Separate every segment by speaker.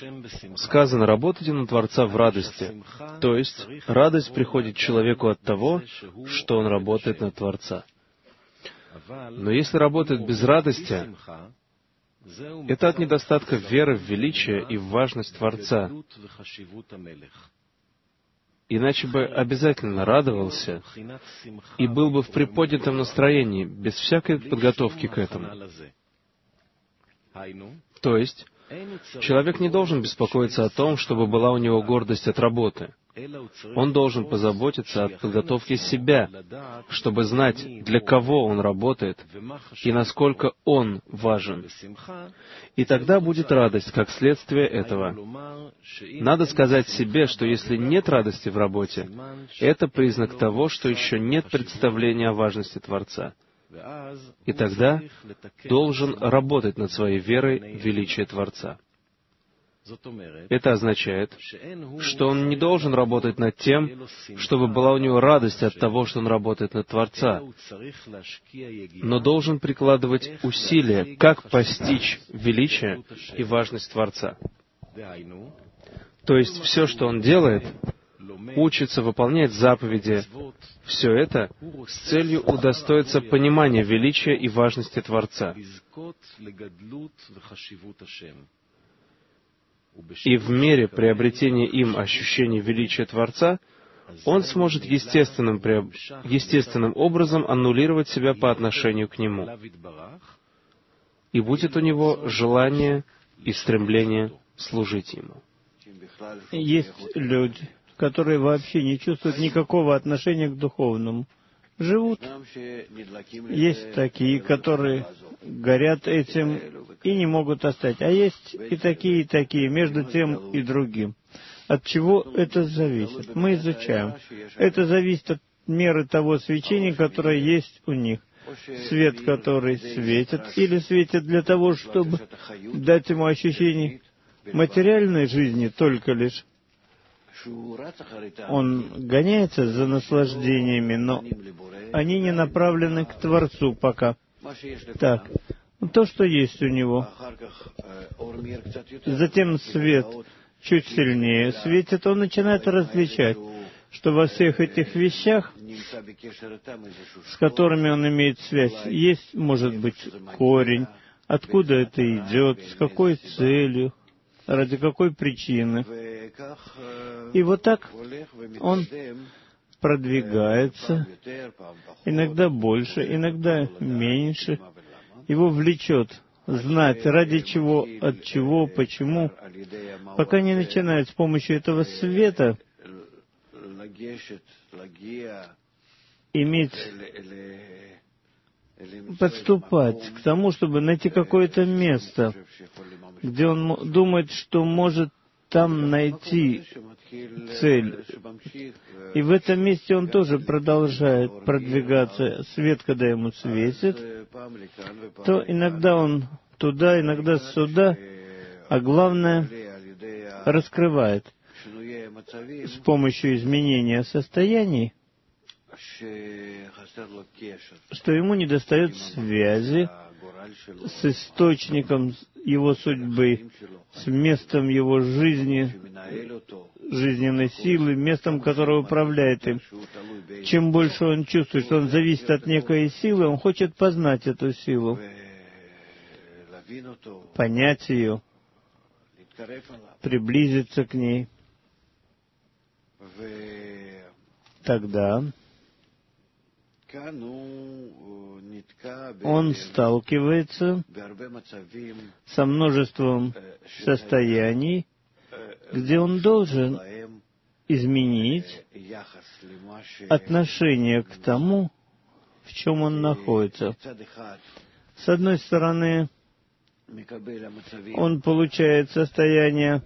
Speaker 1: Сказано, работайте на Творца в радости. То есть, радость приходит человеку от того, что он работает на Творца. Но если работает без радости, это от недостатка веры в величие и в важность Творца. Иначе бы обязательно радовался и был бы в приподнятом настроении, без всякой подготовки к этому. То есть, человек не должен беспокоиться о том, чтобы была у него гордость от работы. Он должен позаботиться о подготовке себя, чтобы знать, для кого он работает и насколько он важен. И тогда будет радость, как следствие этого. Надо сказать себе, что если нет радости в работе, это признак того, что еще нет представления о важности Творца. И тогда должен работать над своей верой в величие Творца. Это означает, что он не должен работать над тем, чтобы была у него радость от того, что он работает над Творца, но должен прикладывать усилия, как постичь величие и важность Творца. То есть все, что он делает, учится выполнять заповеди, все это с целью удостоиться понимания величия и важности Творца. И в мере приобретения им ощущения величия Творца, он сможет естественным образом аннулировать себя по отношению к Нему. И будет у него желание и стремление служить Ему.
Speaker 2: Есть люди, которые вообще не чувствуют никакого отношения к духовному. Живут. Есть такие, которые горят этим и не могут оставить. А есть и такие, между тем и другим. От чего это зависит? Мы изучаем. Это зависит от меры того свечения, которое есть у них. Свет, который светит, или светит для того, чтобы дать ему ощущение материальной жизни только лишь. Он гоняется за наслаждениями, но они не направлены к Творцу пока. Так, то, что есть у него. Затем свет чуть сильнее светит, он начинает различать, что во всех этих вещах, с которыми он имеет связь, есть, может быть, корень, откуда это идет, с какой целью, ради какой причины. И вот так он продвигается, иногда больше, иногда меньше. Его влечет знать, ради чего, от чего, почему, пока не начинает с помощью этого света подступать к тому, чтобы найти какое-то место, где он думает, что может там найти цель. И в этом месте он тоже продолжает продвигаться. Свет, когда ему светит, то иногда он туда, иногда сюда, а главное, раскрывает с помощью изменения состояний, что ему недостает связи с источником его судьбы, с местом его жизни, жизненной силы, местом, которое управляет им. Чем больше он чувствует, что он зависит от некой силы, он хочет познать эту силу, понять ее, приблизиться к ней. Тогда он сталкивается со множеством состояний, где он должен изменить отношение к тому, в чем он находится. С одной стороны, он получает состояние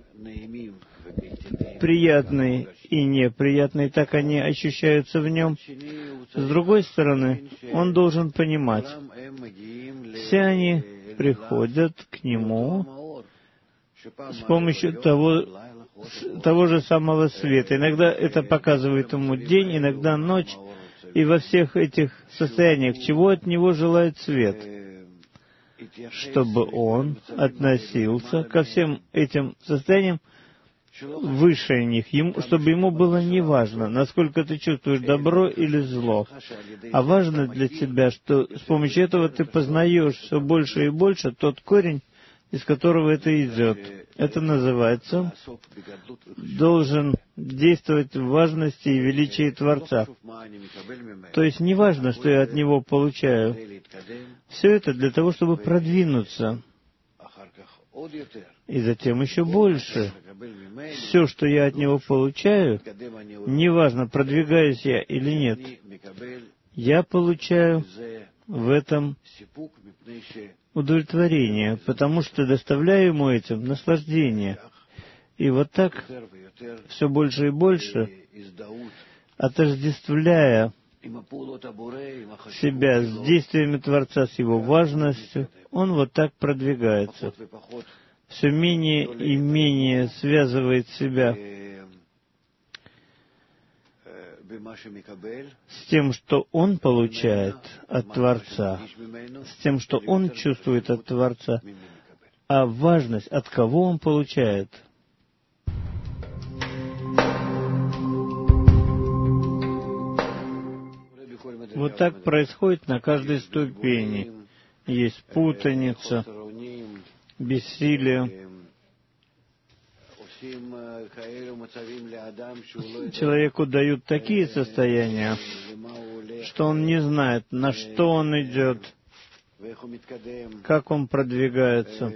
Speaker 2: приятный и неприятный, так они ощущаются в нем. С другой стороны, он должен понимать, все они приходят к нему с помощью того же самого света. Иногда это показывает ему день, иногда ночь, и во всех этих состояниях, чего от него желает свет. чтобы он относился ко всем этим состояниям выше них, чтобы ему было не важно, насколько ты чувствуешь добро или зло, а важно для тебя, что с помощью этого ты познаешь все больше и больше тот корень, из которого это идет. Это называется «должен действовать в важности и величии Творца». То есть не важно, что я от него получаю. Все это для того, чтобы продвинуться. И затем еще больше. Все, что я от него получаю, неважно, продвигаюсь я или нет, я получаю в этом удовлетворение, потому что доставляю ему этим наслаждение. И вот так, все больше и больше, отождествляя себя с действиями Творца, с его важностью, он вот так продвигается. Все менее и менее связывает себя с тем, что он получает от Творца, с тем, что он чувствует от Творца, а важность, от кого он получает. Вот так происходит на каждой ступени. Есть путаница, бессилие. Человеку дают такие состояния, что он не знает, на что он идет, как он продвигается.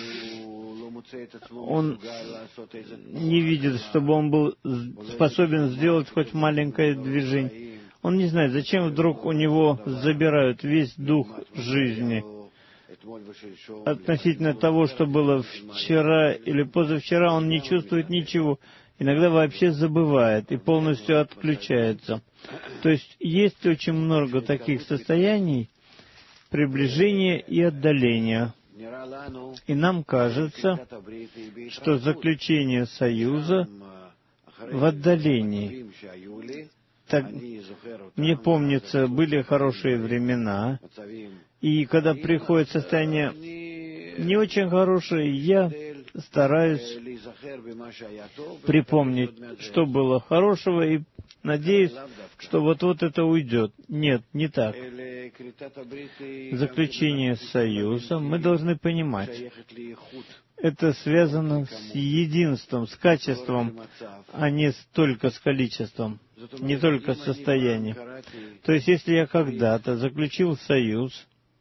Speaker 2: Он не видит, чтобы он был способен сделать хоть маленькое движение. Он не знает, зачем вдруг у него забирают весь дух жизни. Относительно того, что было вчера или позавчера, он не чувствует ничего. Иногда вообще забывает и полностью отключается. То есть есть очень много таких состояний приближения и отдаления. И нам кажется, что заключение союза в отдалении. Так, мне помнится, были хорошие времена, и когда приходит состояние не очень хорошее, я стараюсь припомнить, что было хорошего, и надеюсь, что вот-вот это уйдет. Нет, не так. Заключение союза мы должны понимать. Это связано с единством, с качеством, а не только с количеством, не только с состоянием. То есть, если я когда-то заключил союз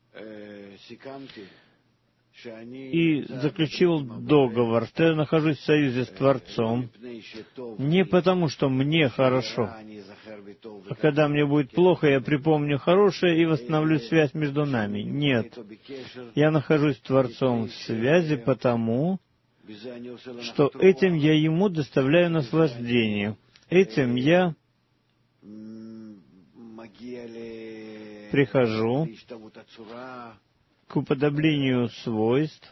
Speaker 2: и заключил договор, что я нахожусь в союзе с Творцом, не потому, что мне хорошо, а когда мне будет плохо, я припомню хорошее и восстановлю связь между нами. Нет. Я нахожусь с Творцом в связи потому, что этим я ему доставляю наслаждение. Этим я прихожу к уподоблению свойств.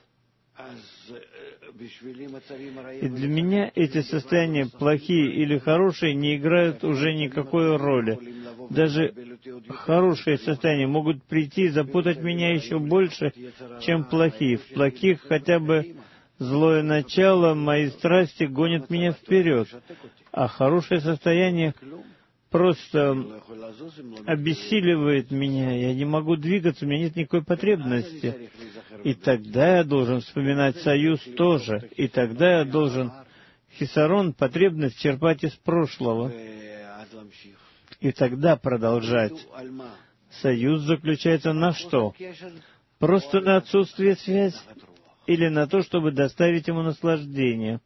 Speaker 2: И для меня эти состояния, плохие или хорошие, не играют уже никакой роли. Даже хорошие состояния могут прийти и запутать меня еще больше, чем плохие. В плохих хотя бы злое начало, мои страсти гонят меня вперед. А хорошее состояние просто обессиливает меня, я не могу двигаться, у меня нет никакой потребности. И тогда я должен вспоминать союз тоже, и тогда я должен хисарон, потребность черпать из прошлого, и тогда продолжать. Союз заключается на что? Просто на отсутствие связи? Или на то, чтобы доставить ему наслаждение?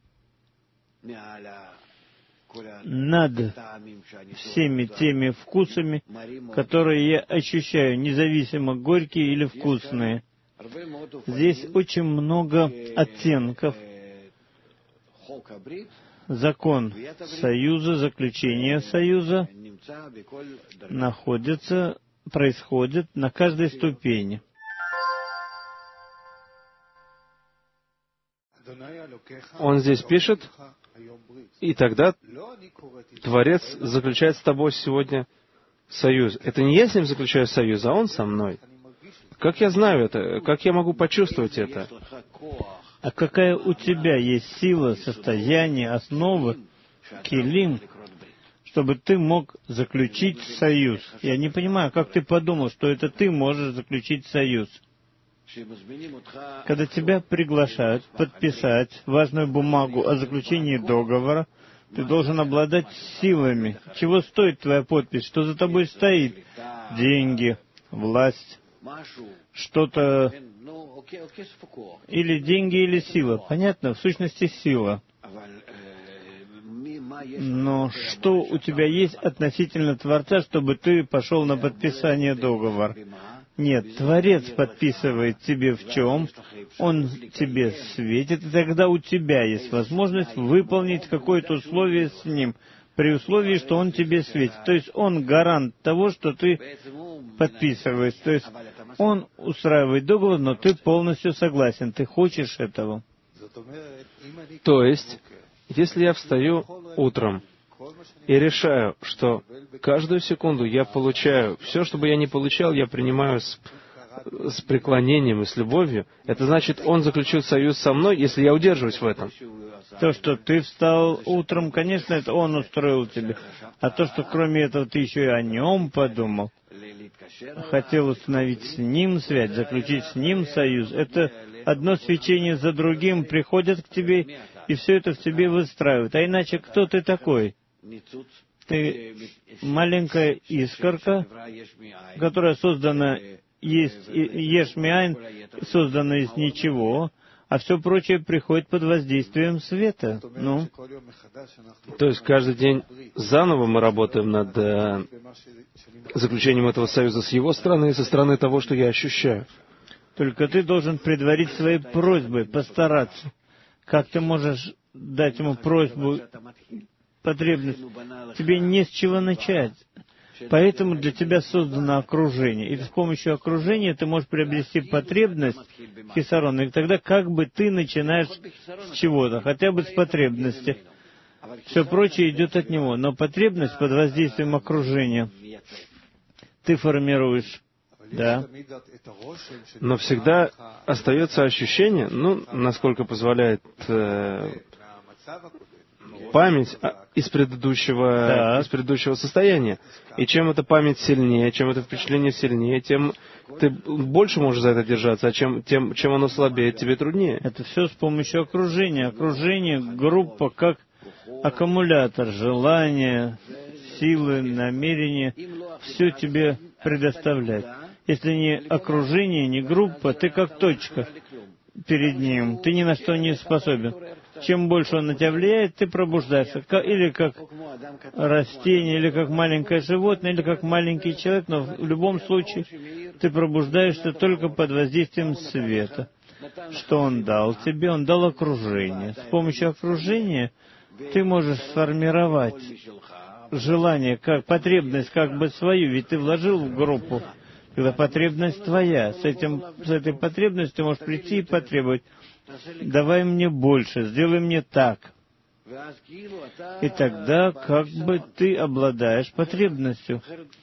Speaker 2: Над всеми теми вкусами, которые я ощущаю, независимо горькие или вкусные. Здесь очень много оттенков. Закон союза, заключение союза происходит на каждой ступени.
Speaker 1: Он здесь пишет, и тогда Творец заключает с тобой сегодня союз. Это не я с ним заключаю союз, а он со мной. Как я знаю это? Как я могу почувствовать это?
Speaker 2: А какая у тебя есть сила, состояние, основы, килим, чтобы ты мог заключить союз? Я не понимаю, как ты подумал, что это ты можешь заключить союз? Когда тебя приглашают подписать важную бумагу о заключении договора, ты должен обладать силами. Чего стоит твоя подпись? Что за тобой стоит? Деньги, власть, что-то... Или деньги, или сила. Понятно? В сущности, сила. Но что у тебя есть относительно Творца, чтобы ты пошел на подписание договора? Нет, Творец подписывает тебе в чем? Он тебе светит, и тогда у тебя есть возможность выполнить какое-то условие с Ним, при условии, что Он тебе светит. То есть Он гарант того, что ты подписываешь. То есть Он устраивает договор, но ты полностью согласен, ты хочешь этого.
Speaker 1: То есть, если я встаю утром и решаю, что каждую секунду я получаю все, что бы я ни получал, я принимаю с преклонением и с любовью, это значит, Он заключил союз со мной, если я удерживаюсь в этом.
Speaker 2: То, что ты встал утром, конечно, это Он устроил тебе. А то, что кроме этого ты еще и о Нем подумал, хотел установить с Ним связь, заключить с Ним союз, это одно свечение за другим приходят к тебе, и все это в тебе выстраивают. А иначе кто ты такой? Ты маленькая искорка, которая создана есть еш миайн, создана из ничего, а все прочее приходит под воздействием света. Ну?
Speaker 1: То есть каждый день заново мы работаем над заключением этого союза с его стороны и со стороны того, что я ощущаю.
Speaker 2: Только ты должен предварить свои просьбы, постараться. Как ты можешь дать ему просьбу, потребность? Тебе не с чего начать. Поэтому для тебя создано окружение. И с помощью окружения ты можешь приобрести потребность хисарон. И тогда как бы ты начинаешь с чего-то, хотя бы с потребности. Все прочее идет от него. Но потребность под воздействием окружения ты формируешь. Да.
Speaker 1: Но всегда остается ощущение, насколько позволяет память из предыдущего состояния. И чем эта память сильнее, чем это впечатление сильнее, тем ты больше можешь за это держаться, а чем оно слабее, тебе труднее.
Speaker 2: Это все с помощью окружения. Окружение, группа, как аккумулятор, желания, силы, намерения, все тебе предоставляет. Если не окружение, не группа, ты как точка перед ним, ты ни на что не способен. Чем больше он на тебя влияет, ты пробуждаешься. Или как растение, или как маленькое животное, или как маленький человек, но в любом случае ты пробуждаешься только под воздействием света. Что он дал тебе? Он дал окружение. С помощью окружения ты можешь сформировать желание, как потребность как бы свою, ведь ты вложил в группу, когда потребность твоя. С этой потребностью ты можешь прийти и потребовать: давай мне больше, сделай мне так. И тогда как бы ты обладаешь потребностью.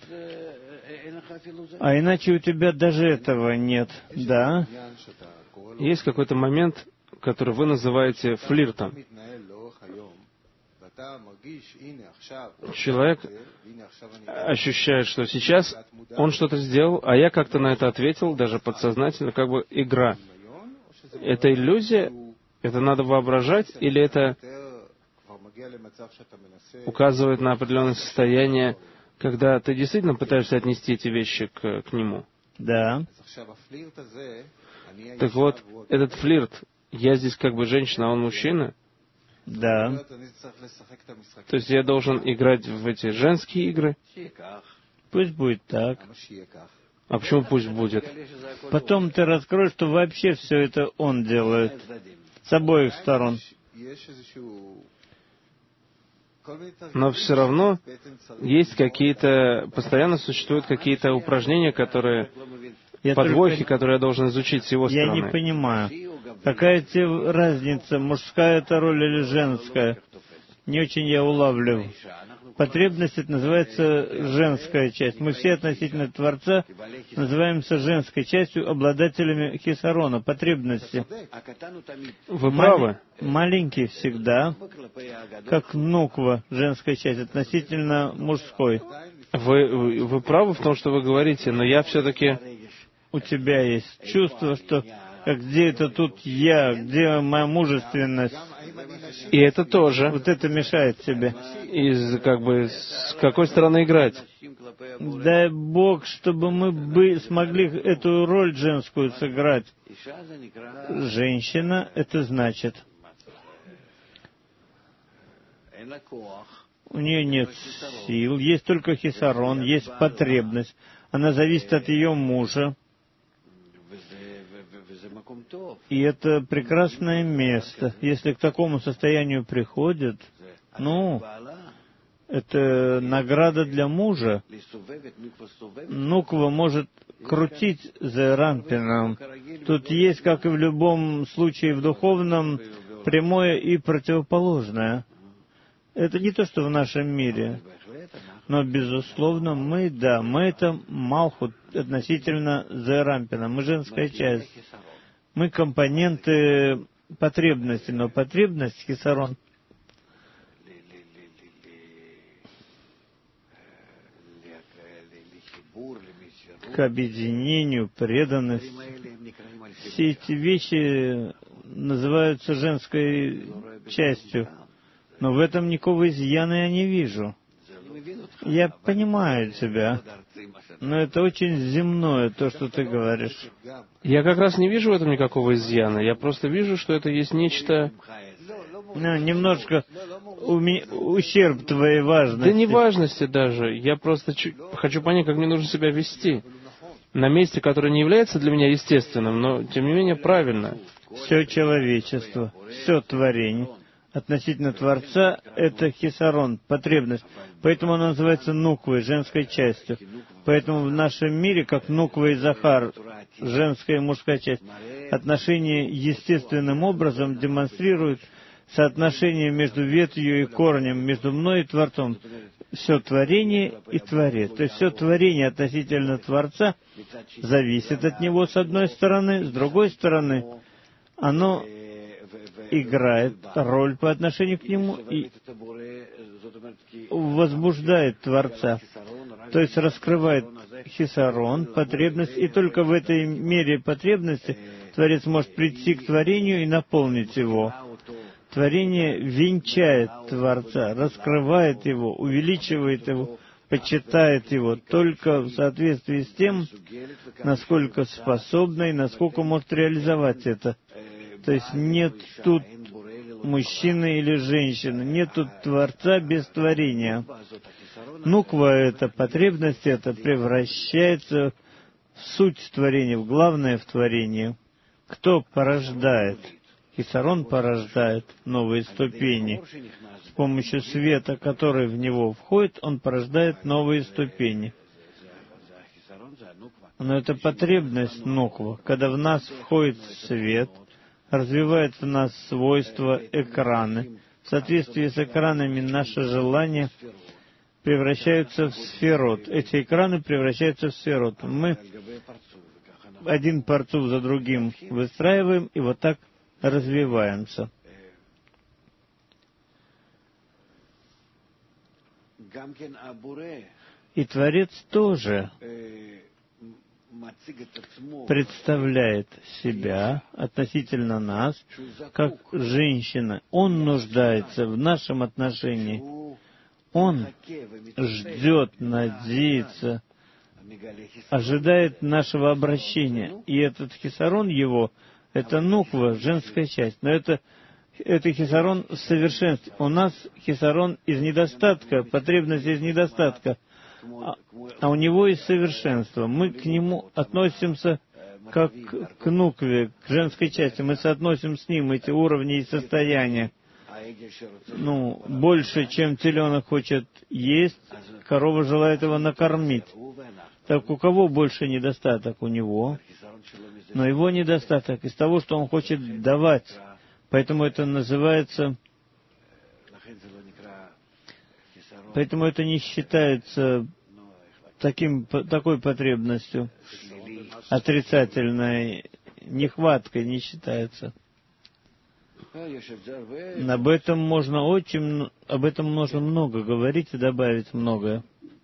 Speaker 2: А иначе у тебя даже этого нет. Да?
Speaker 1: Есть какой-то момент, который вы называете флиртом. Человек ощущает, что сейчас он что-то сделал, а я как-то на это ответил, даже подсознательно, как бы игра. Это иллюзия? Это надо воображать? Или это указывает на определенное состояние, когда ты действительно пытаешься отнести эти вещи к нему?
Speaker 2: Да.
Speaker 1: Так вот, этот флирт, я здесь как бы женщина, а он мужчина?
Speaker 2: Да.
Speaker 1: То есть я должен играть в эти женские игры?
Speaker 2: Пусть будет так.
Speaker 1: А почему пусть будет?
Speaker 2: Потом ты раскроешь, что вообще все это он делает. С обоих сторон.
Speaker 1: Но все равно есть какие-то, постоянно существуют какие-то упражнения, которые, подвохи, которые я должен изучить с его стороны.
Speaker 2: Я не понимаю. Какая тебе разница, мужская это роль или женская? Не очень я улавливаю. потребность — это называется женская часть. Мы все относительно Творца называемся женской частью, обладателями хисарона, потребности.
Speaker 1: Вы правы.
Speaker 2: Маленький всегда, как нуква, женская часть, относительно мужской.
Speaker 1: Вы правы в том, что вы говорите, но я все-таки...
Speaker 2: У тебя есть чувство, что где это тут я, где моя мужественность?
Speaker 1: И это тоже.
Speaker 2: Вот это мешает тебе.
Speaker 1: С какой стороны играть?
Speaker 2: Дай Бог, чтобы мы смогли эту роль женскую сыграть. Женщина — это значит, у нее нет сил, есть только хисарон, есть потребность. Она зависит от ее мужа. И это прекрасное место. Если к такому состоянию приходит, это награда для мужа. Нуква может крутить за рампином. Тут есть, как и в любом случае в духовном, прямое и противоположное. Это не то, что в нашем мире. Но, безусловно, мы это Малхут относительно Зерампина. Мы женская часть. Мы компоненты потребности, но потребность хисарон к объединению, преданность. Все эти вещи называются женской частью, но в этом никакого изъяна я не вижу. Я понимаю тебя, но это очень земное, то, что ты говоришь.
Speaker 1: Я как раз не вижу в этом никакого изъяна. Я просто вижу, что это есть нечто...
Speaker 2: Немножко ущерб твоей важности.
Speaker 1: Да не важности даже. Я просто хочу понять, как мне нужно себя вести. На месте, которое не является для меня естественным, но, тем не менее, правильно.
Speaker 2: Все человечество, все творение относительно Творца — это хисарон, потребность. Поэтому оно называется нуквой, женской частью. Поэтому в нашем мире, как нуква и захар, женская и мужская часть, отношения естественным образом демонстрируют соотношение между ветвью и корнем, между мной и Творцом. Все творение и Творец. То есть все творение относительно Творца зависит от Него с одной стороны, с другой стороны оно играет роль по отношению к Нему и возбуждает Творца. То есть раскрывает хисарон, потребность, и только в этой мере потребности Творец может прийти к творению и наполнить его. Творение венчает Творца, раскрывает Его, увеличивает Его, почитает Его только в соответствии с тем, насколько способна и насколько может реализовать это. То есть нет тут мужчины или женщины, нет тут Творца без творения. Нуква — это потребность, это превращается в суть творения, в главное в творении. Кто порождает? Хисарон порождает новые ступени. С помощью света, который в него входит, он порождает новые ступени. Но это потребность нуква. Когда в нас входит свет, развивает в нас свойства экраны. В соответствии с экранами наши желания превращаются в сферот. Эти экраны превращаются в сферот. Мы один парцуф за другим выстраиваем, и вот так развиваемся. И Творец тоже представляет себя относительно нас, как женщина. Он нуждается в нашем отношении. Он ждет, надеется, ожидает нашего обращения. И этот хисарон его, это нуква, женская часть. Но это хисарон в совершенстве. У нас хисарон из недостатка, потребность из недостатка. А у него из совершенства. Мы к нему относимся как к нукве, к женской части. Мы соотносим с ним эти уровни и состояния. Больше, чем теленок хочет есть, корова желает его накормить. Так у кого больше недостаток? У него. Но его недостаток из того, что он хочет давать. Поэтому это называется Поэтому это не считается такой потребностью, отрицательной нехваткой не считается. Об этом можно много говорить и добавить многое.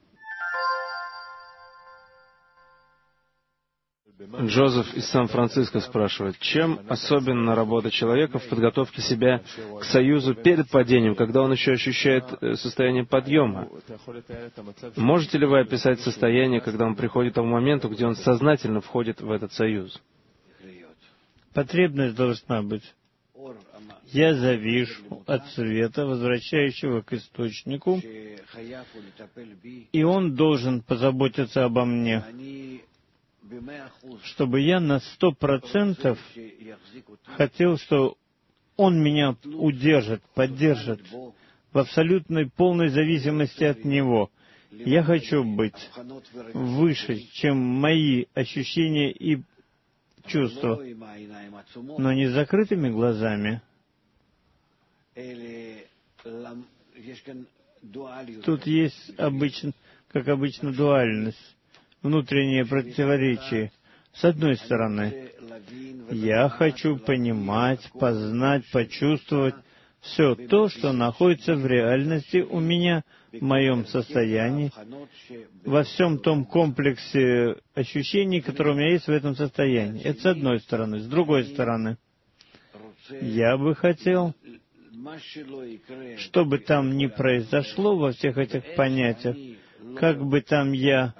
Speaker 1: Джозеф из Сан-Франциско спрашивает, чем особенна работа человека в подготовке себя к союзу перед падением, когда он еще ощущает состояние подъема? Можете ли вы описать состояние, когда он приходит к тому моменту, где он сознательно входит в этот союз?
Speaker 2: Потребность должна быть. Я завишу от света, возвращающего к источнику, и он должен позаботиться обо мне, чтобы я на 100% хотел, что он меня удержит, поддержит в абсолютной полной зависимости от него. Я хочу быть выше, чем мои ощущения и чувства, но не с закрытыми глазами. Тут есть, как обычно, дуальность, внутреннее противоречие. С одной стороны, я хочу понимать, познать, почувствовать все то, что находится в реальности у меня, в моем состоянии, во всем том комплексе ощущений, которые у меня есть в этом состоянии. Это с одной стороны. С другой стороны, я бы хотел, что бы там ни произошло во всех этих понятиях, как бы там я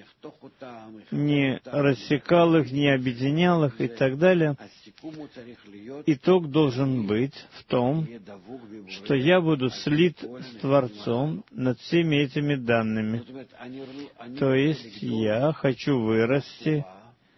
Speaker 2: не рассекал их, не объединял их и так далее, итог должен быть в том, что я буду слит с Творцом над всеми этими данными. То есть я хочу вырасти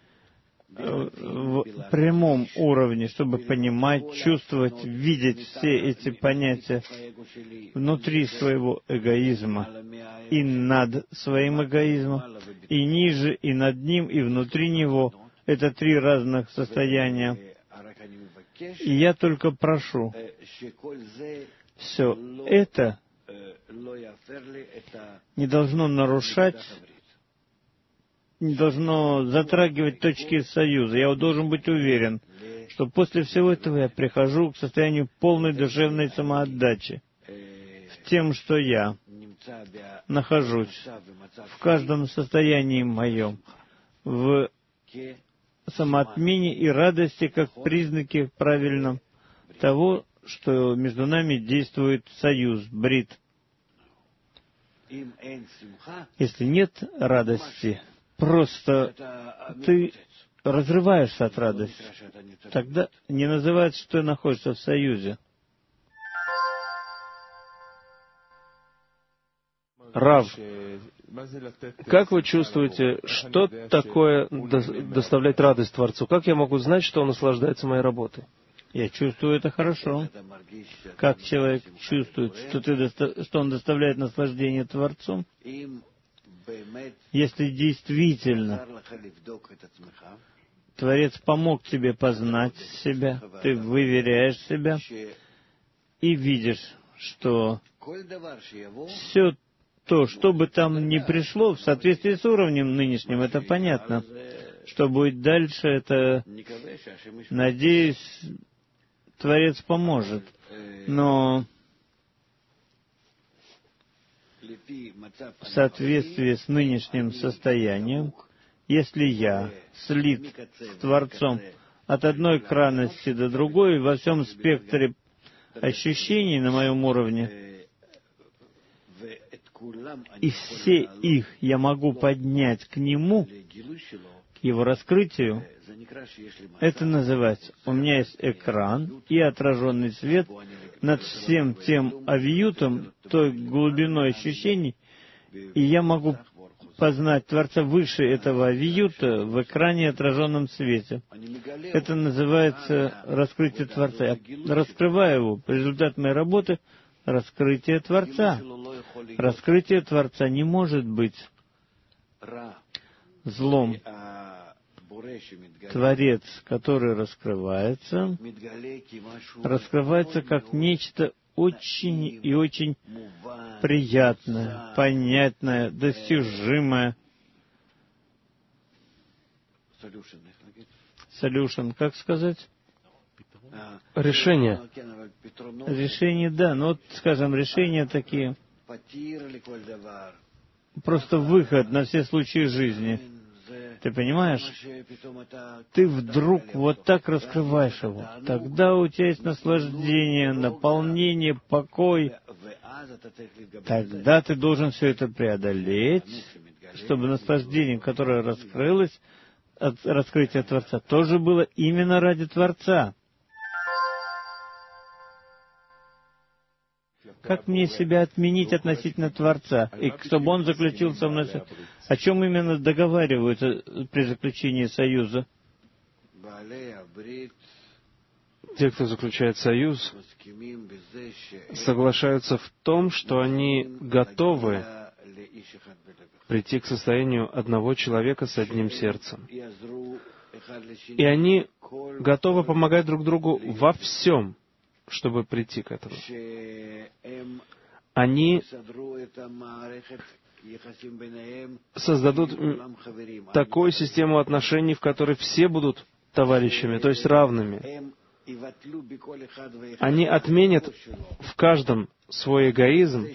Speaker 2: в прямом уровне, чтобы понимать, чувствовать, видеть все эти понятия внутри своего эгоизма и над своим эгоизмом, и ниже, и над ним, и внутри него. Это три разных состояния. И я только прошу, все это не должно нарушать, не должно затрагивать точки союза. Я должен быть уверен, что после всего этого я прихожу к состоянию полной душевной самоотдачи в тем, что я нахожусь в каждом состоянии моем, в самоотмене и радости, как признаки правильно того, что между нами действует союз, брит. Если нет радости, просто ты разрываешься от радости. Тогда не называется, что ты находишься в союзе.
Speaker 1: Рав, как вы чувствуете, что такое доставлять радость Творцу? Как я могу знать, что он наслаждается моей работой?
Speaker 2: Я чувствую это хорошо. Как человек чувствует, что он доставляет наслаждение Творцу? Если действительно Творец помог тебе познать себя, ты выверяешь себя и видишь, что все то, что бы там ни пришло, в соответствии с уровнем нынешним, это понятно. Что будет дальше, это, надеюсь, Творец поможет. Но в соответствии с нынешним состоянием, если я слит с Творцом от одной крайности до другой во всем спектре ощущений на моем уровне, и все их я могу поднять к Нему, к Его раскрытию, это называется, у меня есть экран и отраженный свет над всем тем авиютом, той глубиной ощущений, и я могу познать Творца выше этого авиюта в экране отраженном свете. Это называется раскрытие Творца. Я раскрываю его. Результат моей работы — раскрытие Творца. Раскрытие Творца не может быть злом. Творец, который раскрывается как нечто очень и очень приятное, понятное, достижимое. Solution, как сказать?
Speaker 1: Решение.
Speaker 2: Решения, да, но вот, скажем, решения такие, просто выход на все случаи жизни. Ты понимаешь? Ты вдруг вот так раскрываешь его. Тогда у тебя есть наслаждение, наполнение, покой. Тогда ты должен все это преодолеть, чтобы наслаждение, которое раскрылось от раскрытия Творца, тоже было именно ради Творца. Как мне себя отменить относительно Творца, и чтобы Он заключил со мной... О чем именно договариваются при заключении союза?
Speaker 1: Те, кто заключает союз, соглашаются в том, что они готовы прийти к состоянию одного человека с одним сердцем. И они готовы помогать друг другу во всем, чтобы прийти к этому. Они создадут такую систему отношений, в которой все будут товарищами, то есть равными. Они отменят в каждом свой эгоизм,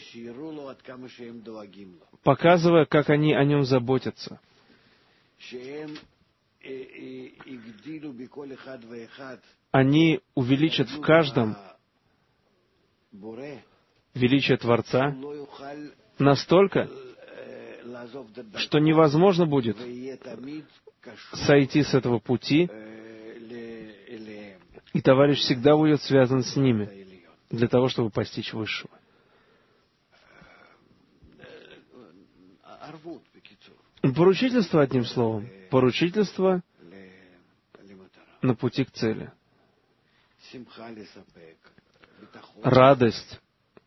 Speaker 1: показывая, как они о нем заботятся. Они увеличат в каждом величие Творца настолько, что невозможно будет сойти с этого пути, и товарищ всегда будет связан с ними для того, чтобы постичь высшего. Поручительство, одним словом, поручительство на пути к цели. Радость,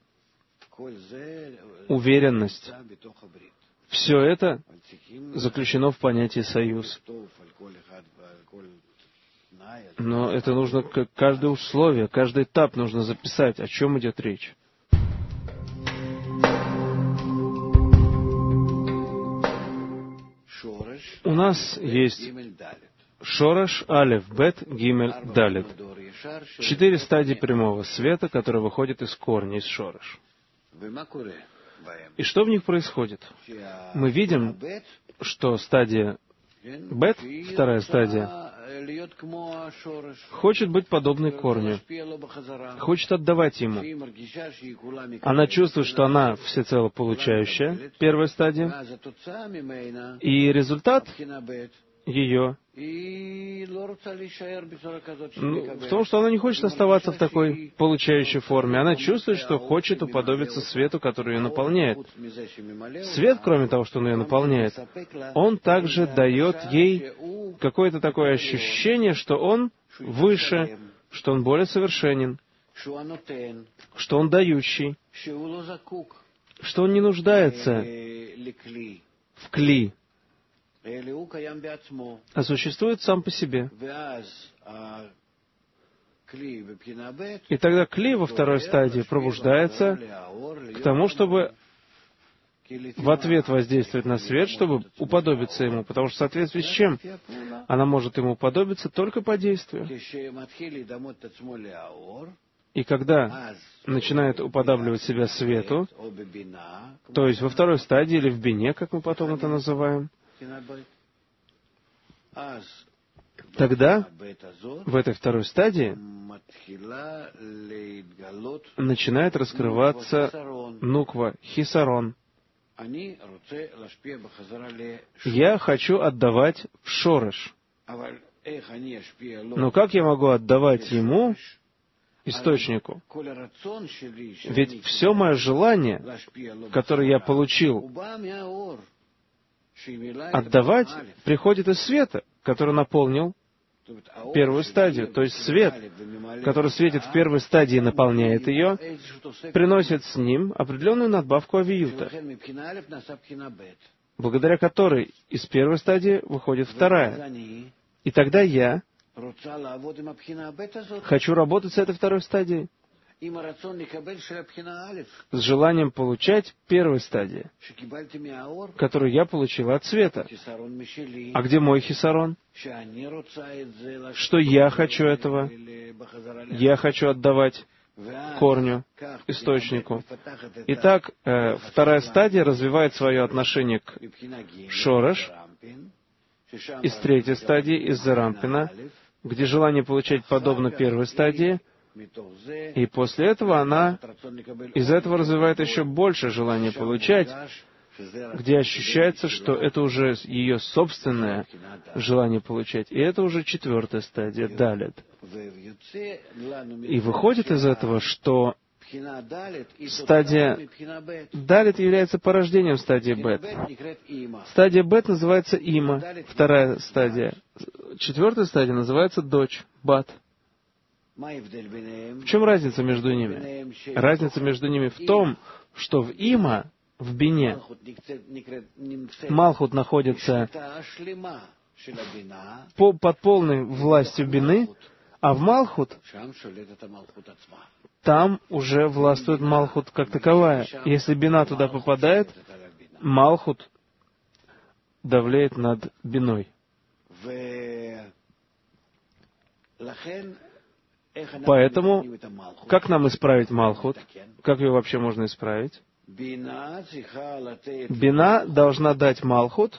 Speaker 1: уверенность. Все это заключено в понятии «союз». Но это нужно, каждое условие, каждый этап нужно записать, о чем идет речь. У нас есть Шореш, Алеф, Бет, Гимель, Далет. 4 стадии прямого света, которые выходят из корня, из Шореш. И что в них происходит? Мы видим, что стадия Бет, вторая стадия, хочет быть подобной корню, хочет отдавать ему. Она чувствует, что она всецело получающая, первая стадия, и результат ее в том, что она не хочет оставаться в такой получающей форме. Она чувствует, что хочет уподобиться свету, который ее наполняет. Свет, кроме того, что он ее наполняет, он также дает ей какое-то такое ощущение, что он выше, что он более совершенен, что он дающий, что он не нуждается в кли, а существует сам по себе. И тогда кли во второй стадии пробуждается к тому, чтобы в ответ воздействовать на свет, чтобы уподобиться ему, потому что в соответствии с чем она может ему уподобиться только по действию. И когда начинает уподабливать себя свету, то есть во второй стадии или в бине, как мы потом это называем, тогда в этой второй стадии начинает раскрываться нуква, хисарон. Я хочу отдавать в шореш. Но как я могу отдавать ему, источнику? Ведь все мое желание, которое я получил, отдавать, приходит из света, который наполнил первую стадию. То есть свет, который светит в первой стадии и наполняет ее, приносит с ним определенную надбавку авиюта, благодаря которой из первой стадии выходит вторая. И тогда я хочу работать с этой второй стадией. с желанием получать первой стадии, которую я получил от света. А где мой хисарон? Что я хочу этого? Я хочу отдавать корню, источнику. Итак, вторая стадия развивает свое отношение к шореш, из третьей стадии, из Зерампина, где желание получать подобно первой стадии, и после этого она из этого развивает еще больше желание получать, где ощущается, что это уже ее собственное желание получать. И это уже четвертая стадия, далит. И выходит из этого, что стадия далит является порождением стадии бет. Стадия бет называется има, вторая стадия. Четвертая стадия называется дочь, бат. В чем разница между ними? Разница между ними в том, что в има, в бине, Малхут находится под полной властью бины, а в Малхут там уже властвует Малхут как таковая. Если бина туда попадает, Малхут давлеет над биной. Поэтому, как нам исправить Малхут? Как ее вообще можно исправить? Бина должна дать Малхут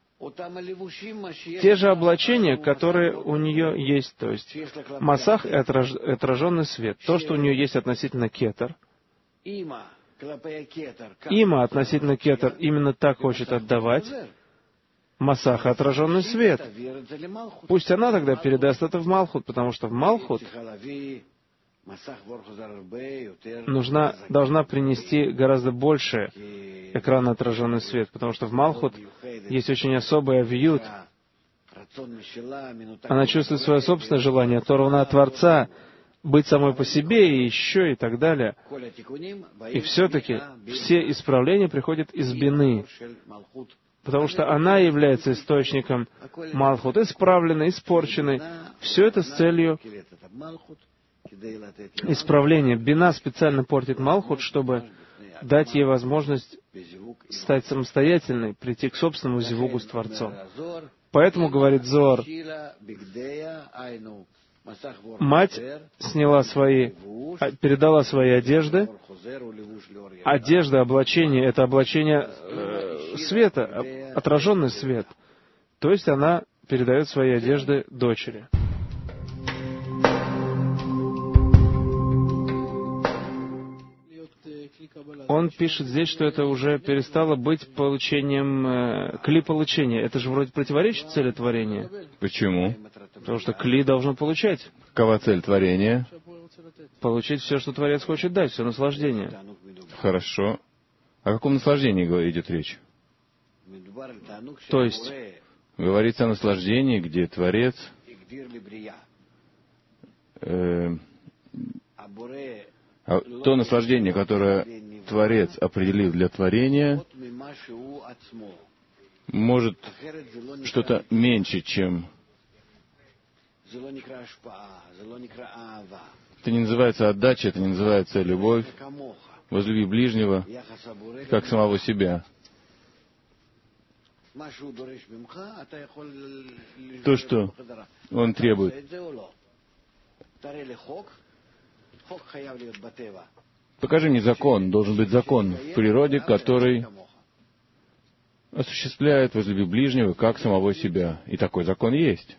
Speaker 1: те же облачения, которые у нее есть, то есть масах и отраженный свет, то, что у нее есть относительно кетер. Има относительно кетер именно так хочет отдавать масах и отраженный свет. Пусть она тогда передаст это в Малхут, потому что в Малхут должна принести гораздо больше экрана отраженный свет, потому что в Малхут есть очень особый авиют. Она чувствует свое собственное желание, оторвана от Творца, быть самой по себе и еще и так далее. И все-таки все исправления приходят из бины, потому что она является источником Малхут, исправленной, испорченной. Все это с целью исправления. Бина специально портит Малхут, чтобы дать ей возможность стать самостоятельной, прийти к собственному зивугу с Творцом. Поэтому, говорит Зоар, мать передала свои одежды. Одежда, облачение — это облачение света, отраженный свет. То есть она передает свои одежды дочери. Он пишет здесь, что это уже перестало быть получением, кли получения. Это же вроде противоречит цели творения.
Speaker 3: Почему?
Speaker 1: Потому что кли должно получать.
Speaker 3: Какова цель творения?
Speaker 1: Получить все, что Творец хочет дать, все наслаждение.
Speaker 3: Хорошо. О каком наслаждении идет речь?
Speaker 1: То есть,
Speaker 3: говорится о наслаждении, где Творец то наслаждение, которое Творец определил для творения, может что-то меньше, чем... Это не называется отдача, это не называется любовь. Возлюби ближнего, как самого себя. То, что он требует. Покажи мне закон. Должен быть закон в природе, который осуществляет возлюби ближнего, как самого себя. И такой закон есть.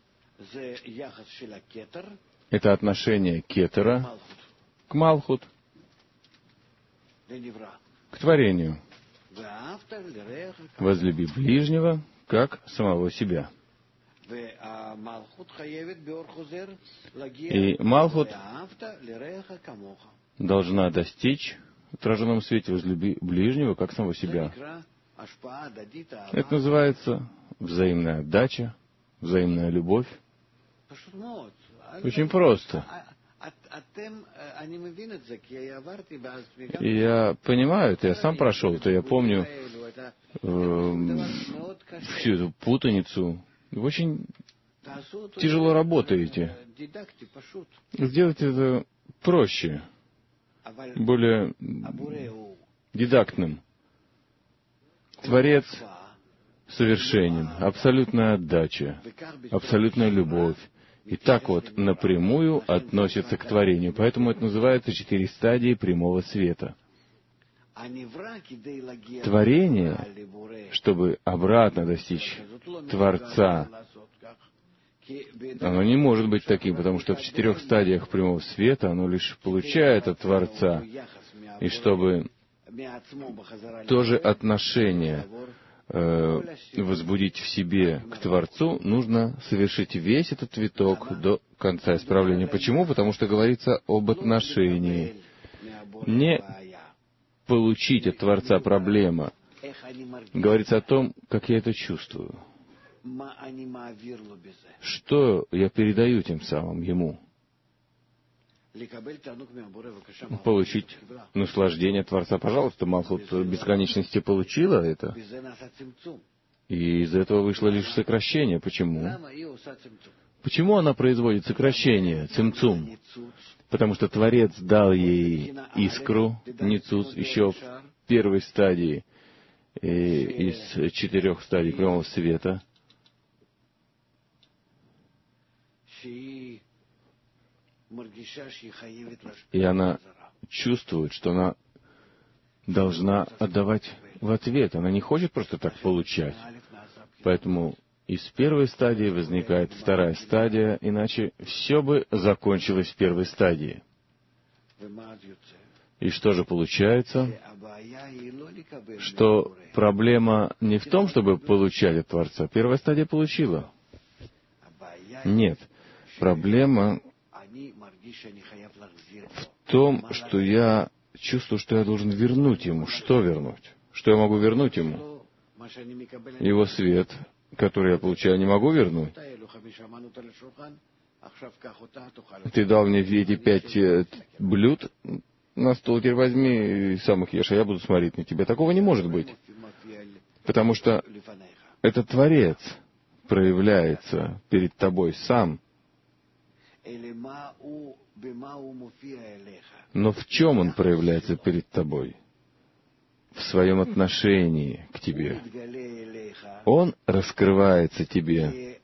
Speaker 3: Это отношение кетера к Малхут, к творению. Возлюби ближнего, как самого себя. И Малхут должна достичь в отраженном свете возлюби ближнего, как самого себя. Это называется взаимная отдача, взаимная любовь. Очень просто. И я понимаю это, я сам прошел это, я помню всю эту путаницу. Вы очень тяжело работаете. Сделайте это проще. более дидактным. Творец совершенен, абсолютная отдача, абсолютная любовь. И так вот напрямую относится к творению. Поэтому это называется 4 стадии прямого света. Творение, чтобы обратно достичь Творца, оно не может быть таким, потому что в 4 стадиях прямого света оно лишь получает от Творца. И чтобы то же отношение возбудить в себе к Творцу, нужно совершить весь этот виток до конца исправления. Почему? Потому что говорится об отношении. Не получить от Творца проблема. Говорится о том, как я это чувствую. Что я передаю тем самым Ему? Получить наслаждение Творца. Пожалуйста, Малхут бесконечности получила это. И из этого вышло лишь сокращение. Почему? Почему она производит сокращение, цимцум? Потому что Творец дал ей искру, ницуц, еще в первой стадии из 4 стадий прямого света. И она чувствует, что она должна отдавать в ответ. Она не хочет просто так получать. Поэтому из первой стадии возникает 2 стадия, иначе все бы закончилось в первой стадии. И что же получается? Что проблема не в том, чтобы получать от Творца. Первая стадия получила. Нет. Проблема в том, что я чувствую, что я должен вернуть Ему. Что вернуть? Что я могу вернуть Ему? Его свет, который я получаю, не могу вернуть. Ты дал мне эти 5 блюд на стол, теперь возьми и сам их ешь, а я буду смотреть на тебя. Такого не может быть. Потому что этот Творец проявляется перед тобой сам. Но в чем Он проявляется перед тобой? В своем отношении к тебе. Он раскрывается тебе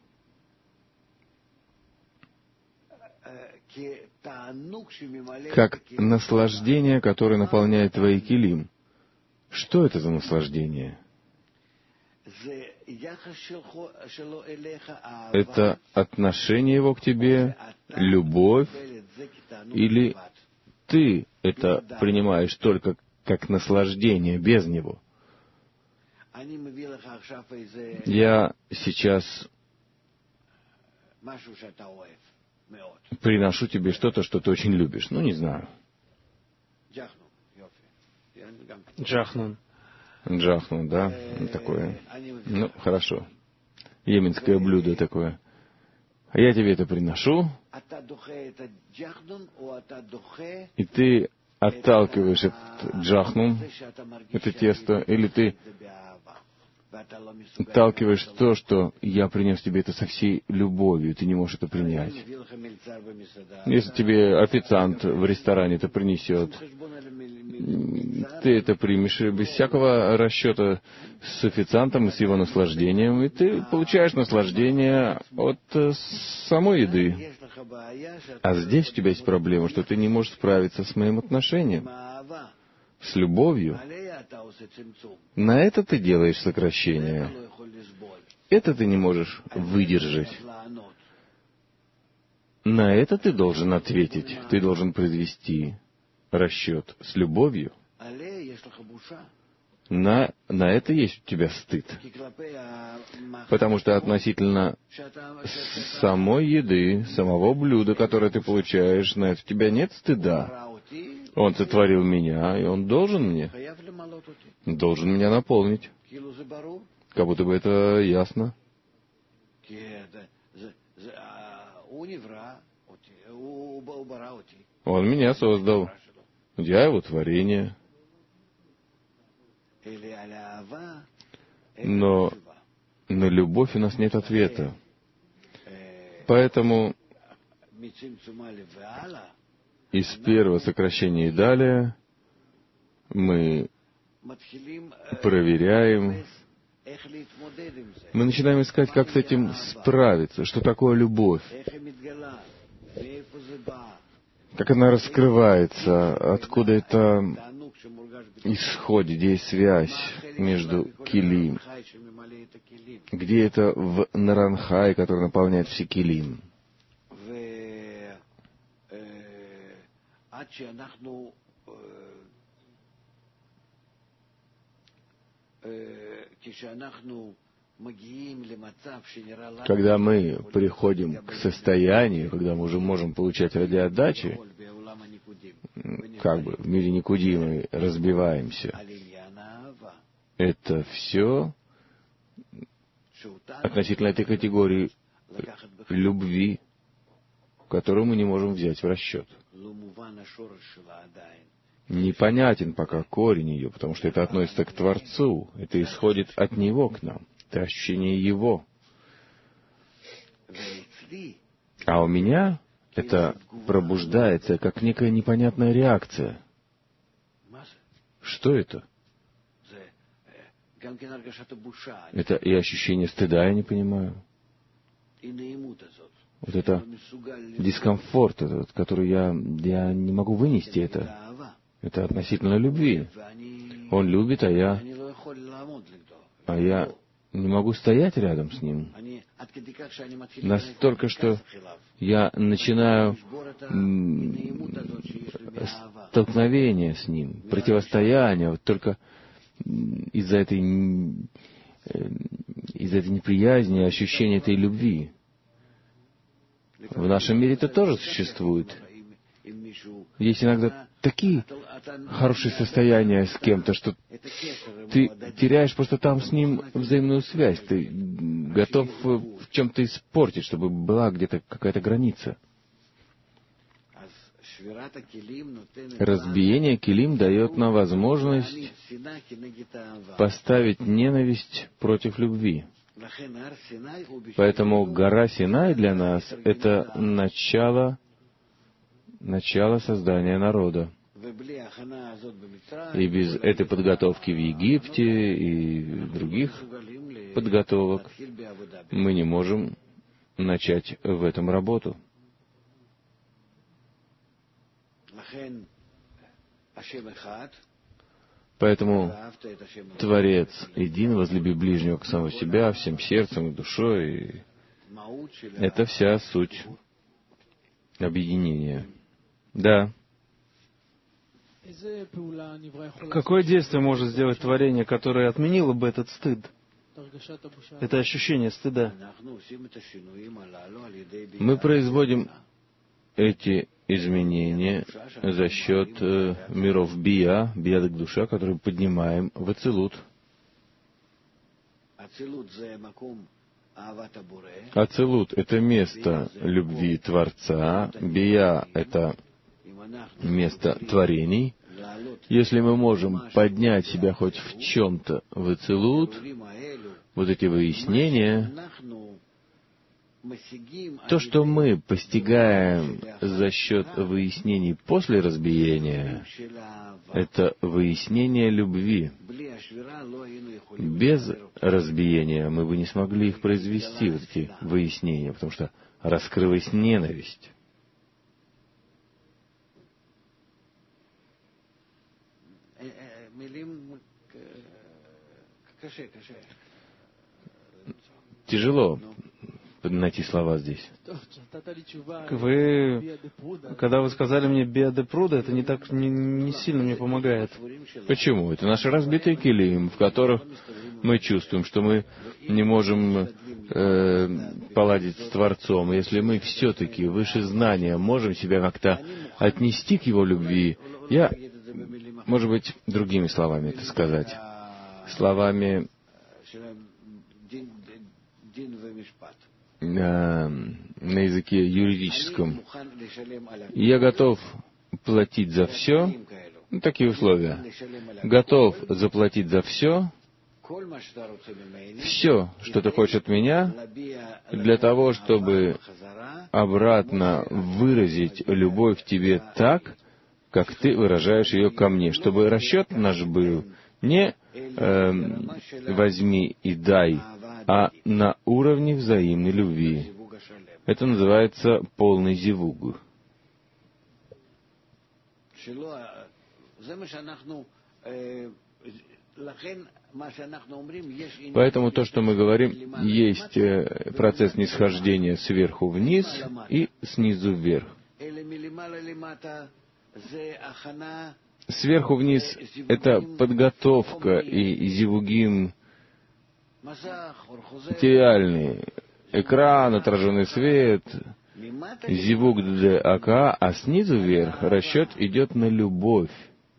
Speaker 3: как наслаждение, которое наполняет твои килим. Что это за наслаждение? Это отношение Его к тебе, любовь, или ты это принимаешь только как наслаждение, без Него? Я сейчас приношу тебе что-то, что ты очень любишь. Ну, не знаю.
Speaker 1: Джахнун.
Speaker 3: Джахнун, да? Такое. Ну, хорошо. Йеменское блюдо такое. А я тебе это приношу, и ты отталкиваешь этот джахнун, это тесто, или ты отталкиваешь то, что я принес тебе это со всей любовью, ты не можешь это принять. Если тебе официант в ресторане это принесет, ты это примешь без всякого расчета с официантом и с его наслаждением, и ты получаешь наслаждение от самой еды. А здесь у тебя есть проблема, что ты не можешь справиться с моим отношением, с любовью. На это ты делаешь сокращение. Это ты не можешь выдержать. На это ты должен ответить. Ты должен произвести расчет с любовью. На это есть у тебя стыд. Потому что относительно самой еды, самого блюда, которое ты получаешь, на это у тебя нет стыда. Он сотворил меня, и Он должен мне. Должен меня наполнить. Как будто бы это ясно. Он меня создал. Я Его творение. Но на любовь у нас нет ответа. Поэтому из первого сокращения и далее мы проверяем, мы начинаем искать, как с этим справиться, что такое любовь, как она раскрывается, откуда это исходит, где есть связь между килим, где это в Наранхай, который наполняет все килим. Когда мы приходим к состоянию, когда мы уже можем получать радиоотдачи, как бы в мире Никудим мы разбиваемся, это все относительно этой категории любви, которую мы не можем взять в расчет. Непонятен пока корень ее, потому что это относится к Творцу, это исходит от Него к нам, это ощущение Его. А у меня это пробуждается как некая непонятная реакция. Что это? Это и ощущение стыда, я не понимаю. Вот это дискомфорт, этот, который я не могу вынести это. Это относительно любви. Он любит, а я не могу стоять рядом с ним. Настолько, что я начинаю столкновение с ним, противостояние, вот только из-за этой неприязни, ощущения этой любви. В нашем мире это тоже существует. Есть иногда такие хорошие состояния с кем-то, что ты теряешь просто там с ним взаимную связь. Ты готов в чем-то испортить, чтобы была где-то какая-то граница. Разбиение килим дает нам возможность поставить ненависть против любви. Поэтому гора Синай для нас — это начало создания народа. И без этой подготовки в Египте и других подготовок мы не можем начать в этом работу. Поэтому Творец един, возлюби ближнего к самому себя, всем сердцем и душой. И это вся суть объединения. Да.
Speaker 1: Какое действие может сделать творение, которое отменило бы этот стыд? Это ощущение стыда.
Speaker 3: Мы производим эти изменения за счет миров бия, бия душа, которые поднимаем в ацилут. Ацилут — это место любви Творца, бия — это место творений. Если мы можем поднять себя хоть в чем-то в ацилут, вот эти выяснения, то, что мы постигаем за счет выяснений после разбиения, это выяснение любви. Без разбиения мы бы не смогли их произвести, вот эти выяснения, потому что раскрылась ненависть. Тяжело найти слова здесь.
Speaker 1: Когда вы сказали мне «Биа де Пруда», это не сильно мне помогает.
Speaker 3: Почему? Это наши разбитые килим, в которых мы чувствуем, что мы не можем поладить с Творцом. Если мы все-таки выше знания можем себя как-то отнести к Его любви, может быть, другими словами это сказать, словами на языке юридическом. Я готов платить за все, такие условия, готов заплатить за все, все, что ты хочешь от меня, для того, чтобы обратно выразить любовь к тебе так, как ты выражаешь ее ко мне, чтобы расчет наш был не возьми и дай, а на уровне взаимной любви. Это называется полный зивуг. Поэтому то, что мы говорим, есть процесс нисхождения сверху вниз и снизу вверх. Сверху вниз — это подготовка и зивугим материальный. Экран, отраженный свет, зивуг для ока, а снизу вверх расчет идет на любовь.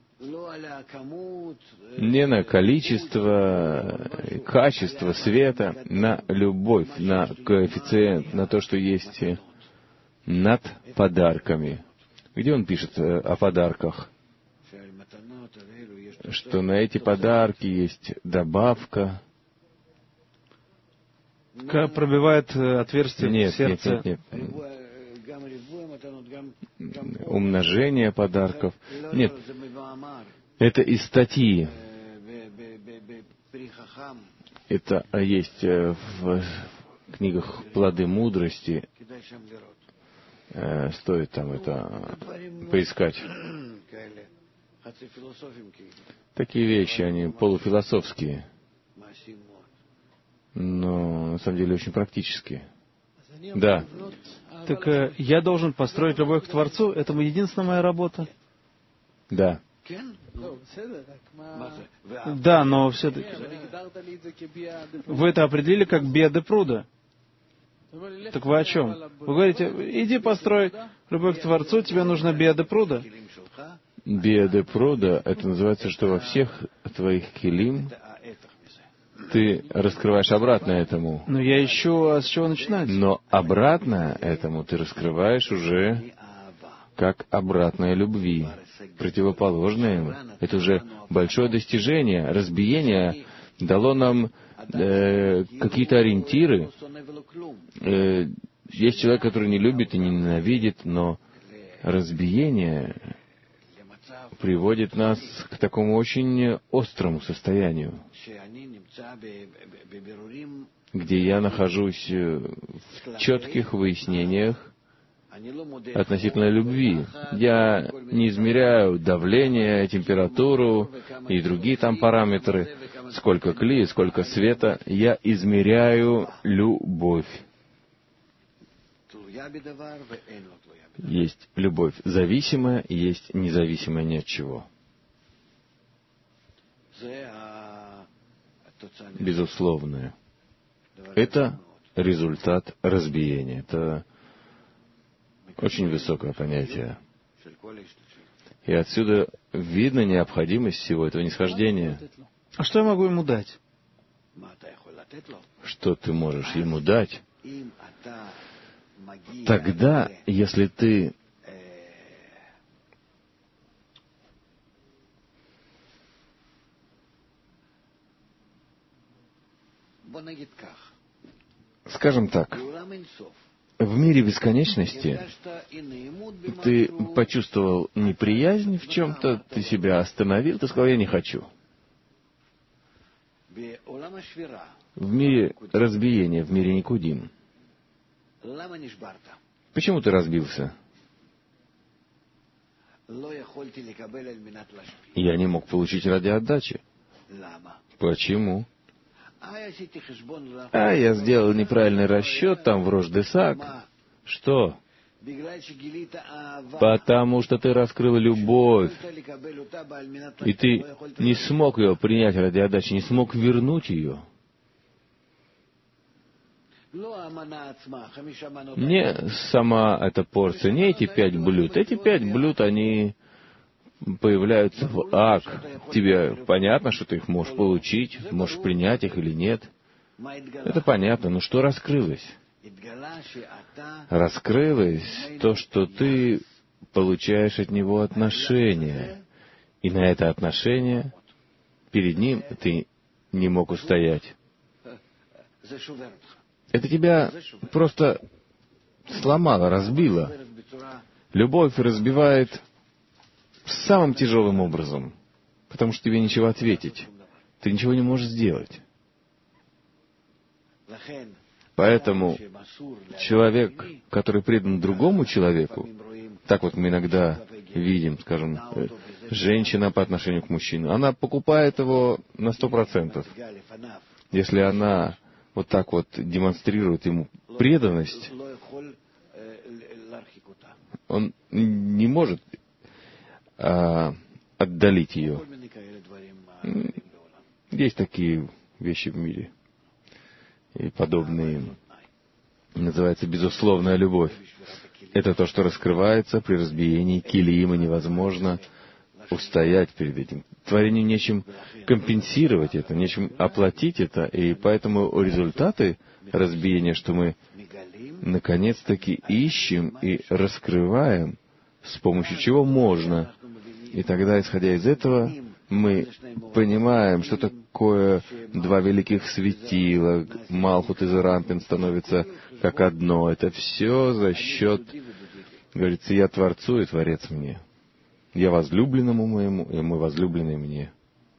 Speaker 3: Не на количество, качество света, на любовь, на коэффициент, на то, что есть над подарками. Где он пишет о подарках? Что на эти подарки есть добавка.
Speaker 1: Пробивает отверстие в сердце.
Speaker 3: Нет. Умножение подарков. Нет. Это из статьи. Это есть в книгах «Плоды мудрости». Стоит там это поискать. Такие вещи, они полуфилософские, но на самом деле очень практические. Да.
Speaker 1: Так я должен построить любовь к Творцу? Это единственная моя работа?
Speaker 3: Да.
Speaker 1: Да, но все-таки... Вы это определили как беды пруда. Так вы о чем? Вы говорите, иди построй любовь к Творцу, тебе нужно беды пруда.
Speaker 3: Беды пруда, это называется, что во всех твоих килим ты раскрываешь обратно этому.
Speaker 1: Но я ищу, а с чего начинать?
Speaker 3: Но обратно этому ты раскрываешь уже как обратная любви, противоположное. Это уже большое достижение. Разбиение дало нам какие-то ориентиры. Есть человек, который не любит и не ненавидит, но разбиение приводит нас к такому очень острому состоянию, где я нахожусь в четких выяснениях относительно любви. Я не измеряю давление, температуру и другие там параметры, сколько кли, сколько света. Я измеряю любовь. Есть любовь зависимая, и есть независимая ни от чего. Безусловная. Это результат разбиения. Это очень высокое понятие. И отсюда видно необходимость всего этого нисхождения.
Speaker 1: А что я могу ему дать?
Speaker 3: Что ты можешь ему дать? Тогда, если ты скажем так, в мире бесконечности ты почувствовал неприязнь в чем-то, ты себя остановил, ты сказал, я не хочу. В мире разбиения, в мире Никудим. Почему ты разбился? Я не мог получить ради отдачи. Почему? Я сделал неправильный расчет там в Рош-Десак. Что? Потому что ты раскрыл любовь, и ты не смог ее принять ради отдачи, не смог вернуть ее. Не сама эта порция, не эти 5 блюд. Эти 5 блюд, они появляются в ак. Тебе понятно, что ты их можешь получить, можешь принять их или нет. Это понятно, но что раскрылось? Раскрылось то, что ты получаешь от него отношение. И на это отношение перед ним ты не мог устоять. Это тебя просто сломало, разбило. Любовь разбивает самым тяжелым образом, потому что тебе нечего ответить. Ты ничего не можешь сделать. Поэтому человек, который предан другому человеку, так вот мы иногда видим, скажем, женщина по отношению к мужчине, она покупает его на 100%. Если она вот так вот демонстрирует ему преданность, он не может отдалить ее. Есть такие вещи в мире, и подобные им. Называется безусловная любовь. Это то, что раскрывается при разбиении килима, невозможно устоять перед этим. Творению нечем компенсировать это, нечем оплатить это, и поэтому результаты разбиения, что мы наконец-таки ищем и раскрываем, с помощью чего можно. И тогда, исходя из этого, мы понимаем, что такое два великих светила, Малхут и Зерампин становятся как одно. Это все за счет, говорится, я Творцу и Творец мне. Я возлюбленному моему, и мой возлюбленный мне.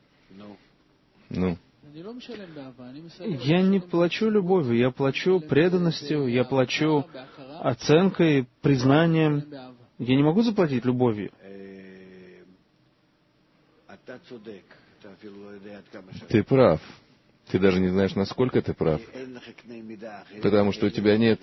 Speaker 1: Я не плачу любовью, я плачу преданностью, я плачу оценкой, признанием. Я не могу заплатить любовью.
Speaker 3: Ты прав. Ты даже не знаешь, насколько ты прав. Потому что у тебя нет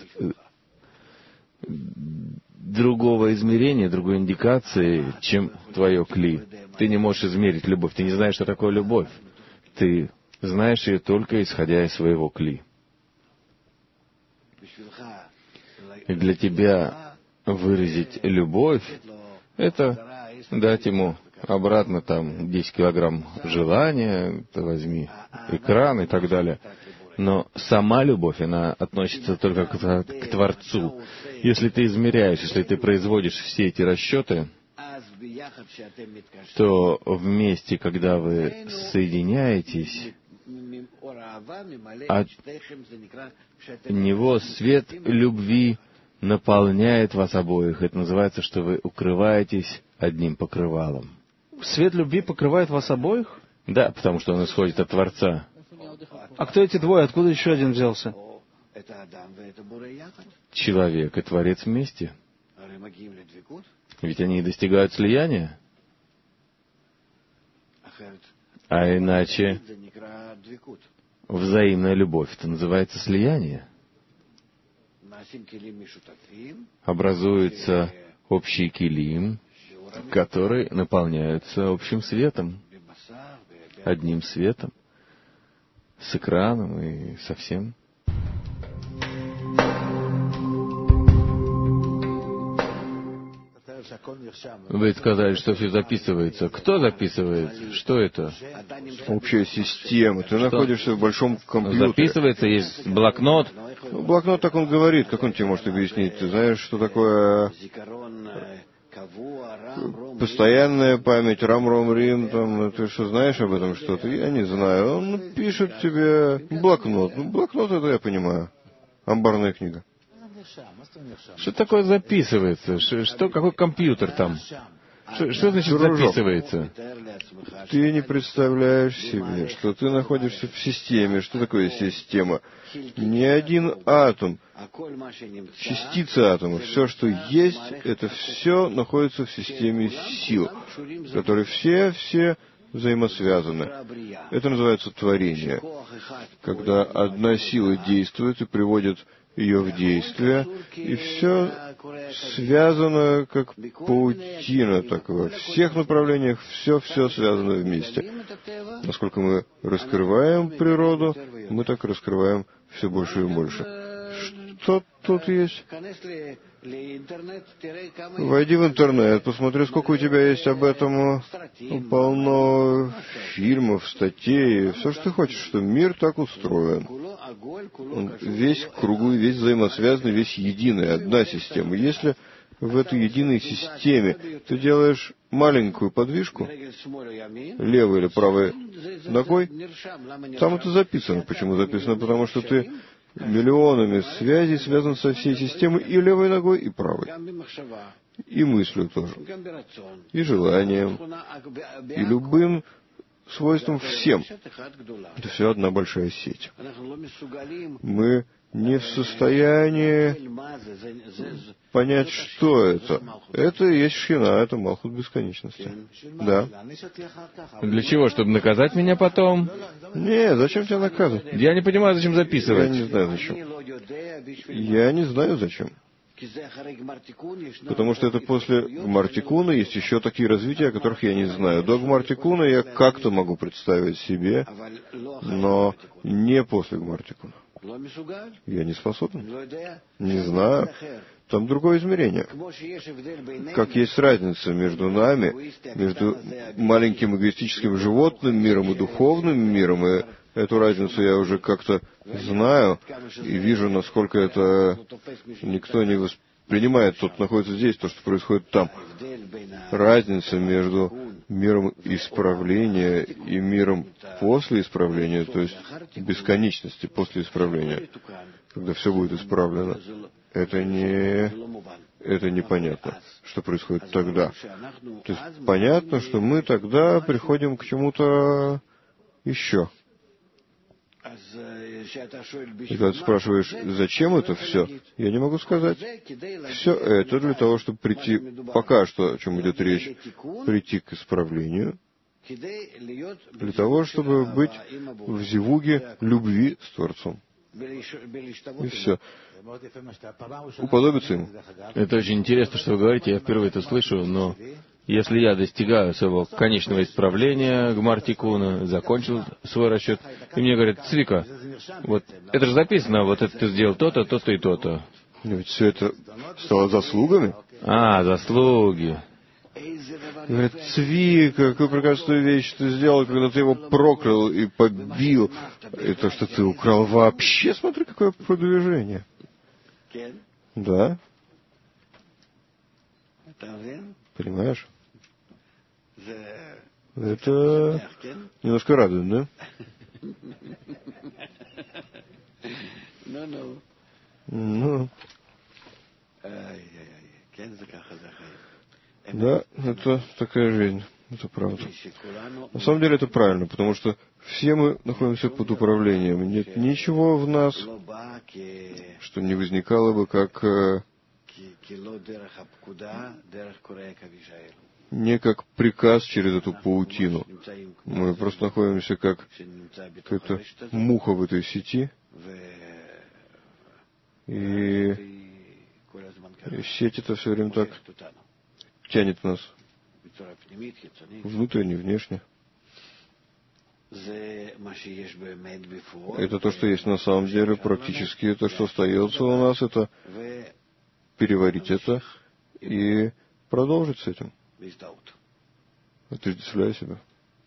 Speaker 3: другого измерения, другой индикации, чем твое кли. Ты не можешь измерить любовь. Ты не знаешь, что такое любовь. Ты знаешь ее только исходя из своего кли. И для тебя выразить любовь — это дать ему обратно там 10 килограмм желания, ты возьми экран и так далее. Но сама любовь, она относится только к Творцу. Если ты измеряешь, если ты производишь все эти расчеты, то вместе, когда вы соединяетесь, от него свет любви наполняет вас обоих. Это называется, что вы укрываетесь одним покрывалом.
Speaker 1: Свет любви покрывает вас обоих?
Speaker 3: Да, потому что он исходит от Творца.
Speaker 1: А кто эти двое? Откуда еще один взялся?
Speaker 3: Человек и Творец вместе. Ведь они достигают слияния. А иначе взаимная любовь, это называется слияние. Образуется общий килим, который наполняется общим светом, одним светом, с экраном и со всем. Вы сказали, что все записывается. Кто записывает? Что это?
Speaker 4: Общая система. Ты находишься в большом компьютере.
Speaker 3: Записывается, есть блокнот.
Speaker 4: Блокнот, так он говорит. Как он тебе может объяснить? Ты знаешь, что такое постоянная память, рам-ром-рим, там, ты что, знаешь об этом что-то? Я не знаю. Он пишет тебе блокнот. Блокнот, это я понимаю. Амбарная книга.
Speaker 3: Что такое записывается? Что, какой компьютер там? Что значит записывается?
Speaker 4: Ты не представляешь себе, что ты находишься в системе. Что такое система? Не один атом, частицы атома, все, что есть, это все находится в системе сил, которые все взаимосвязаны. Это называется творение. Когда одна сила действует и приводит ее в действие, и все связано, как паутина, так во всех направлениях, все связано вместе. Насколько мы раскрываем природу, мы так раскрываем все больше и больше. Что тут есть? Войди в интернет, посмотри, сколько у тебя есть об этом. Полно фильмов, статей, все, что ты хочешь, что мир так устроен. Он весь круглый, весь взаимосвязанный, весь единый, одна система. Если в этой единой системе ты делаешь маленькую подвижку, левой или правой ногой, там это записано. Почему записано? Потому что ты миллионами связей связан со всей системой и левой ногой, и правой. И мыслью тоже. И желанием. И любым свойством всем. Это все одна большая сеть. Мы не в состоянии понять, что это. Это и есть Шхина, это Малхут бесконечности. Да.
Speaker 3: Для чего? Чтобы наказать меня потом?
Speaker 4: Не, зачем тебя наказывать?
Speaker 3: Я не понимаю, зачем записывать.
Speaker 4: Я не знаю, зачем. Я не знаю, зачем. Потому что это после Гмар-Тикуна есть еще такие развития, о которых я не знаю. До Гмар-Тикуна я как-то могу представить себе, но не после Гмар-Тикуна. Я не способен. Не знаю. Там другое измерение. Как есть разница между нами, между маленьким эгоистическим животным миром и духовным миром, и эту разницу я уже как-то знаю и вижу, насколько это никто не воспринимает. Тот находится здесь, то, что происходит там. Разница между миром исправления и миром после исправления, то есть бесконечности после исправления, когда все будет исправлено, это непонятно, что происходит тогда. То есть понятно, что мы тогда приходим к чему-то еще. И когда ты спрашиваешь, зачем это все, я не могу сказать. Все это для того, чтобы прийти, пока что, о чем идет речь, прийти к исправлению, для того, чтобы быть в зивуге любви с Творцом. И все. Уподобиться ему.
Speaker 3: Это очень интересно, что вы говорите, я впервые это слышу, но если я достигаю своего конечного исправления, Гмар-Тикуна, закончил свой расчет, и мне говорят, Цвика, вот это же записано, вот это ты сделал то-то, то-то и то-то.
Speaker 4: Ведь все это стало заслугами.
Speaker 3: Заслуги.
Speaker 4: Говорят, Цвика, какую прекрасную вещь ты сделал, когда ты его проклял и побил. И то, что ты украл вообще, смотри, какое продвижение. Да? Понимаешь? Это немножко радует, да? Ну. Да, это такая жизнь. Это правда. На самом деле это правильно, потому что все мы находимся под управлением. Нет ничего в нас, что не возникало бы как не как приказ через эту паутину. Мы просто находимся как какая-то муха в этой сети, и сеть это все время так тянет нас внутренне, внешне. Это то, что есть на самом деле, практически то, что остается у нас, это переварить это и продолжить с этим, отождествляя себя.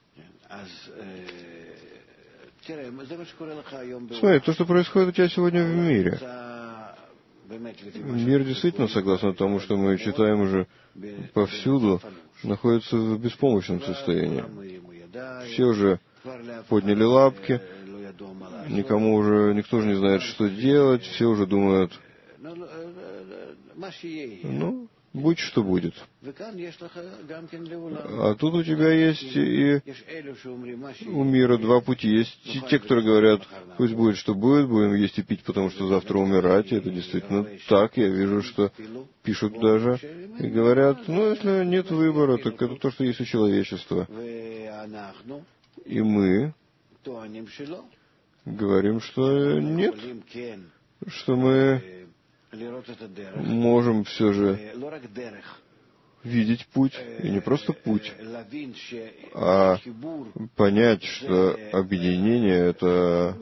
Speaker 4: Смотри, то, что происходит у тебя сегодня в мире. Мир действительно, согласно тому, что мы читаем уже повсюду, находится в беспомощном состоянии. Все уже подняли лапки, никто же не знает, что делать, все уже думают, будь что будет. А тут у тебя есть и у мира два пути. Есть те, которые говорят, пусть будет, что будет, будем есть и пить, потому что завтра умирать. И это действительно так. Я вижу, что пишут даже и говорят, если нет выбора, так это то, что есть у человечества. И мы говорим, что нет, что мы можем все же видеть путь, и не просто путь, а понять, что объединение — это